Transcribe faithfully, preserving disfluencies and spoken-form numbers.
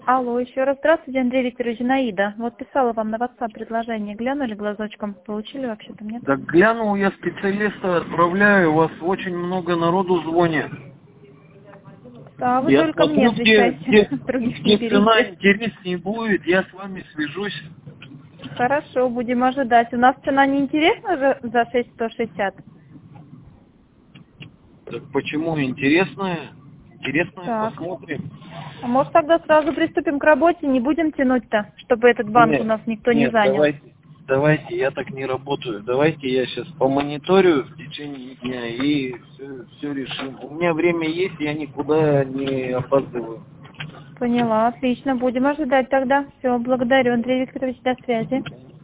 Алло, еще раз здравствуйте, Андрей Викторович, Наида. Вот писала вам на WhatsApp предложение. Глянули глазочком? Получили вообще-то, нет? Да глянул, я специалиста отправляю, у вас очень много народу звонит. Да, вы Я только мне смотрю, где, отвечайте, где, других не где цена берите. интереснее будет, я с вами свяжусь. Хорошо, будем ожидать. У нас цена не интересна же за шесть сто шестьдесят? Так почему интересная? Интересная, Так. посмотрим. А может тогда сразу приступим к работе, не будем тянуть-то, чтобы этот банк у Нет, нас никто не нет, занял? давайте, давайте, я так не работаю. Давайте я сейчас помониторю в течение дня и все, все решим. У меня время есть, я никуда не опаздываю. Поняла, отлично, будем ожидать тогда. Все, благодарю, Андрей Викторович, до связи.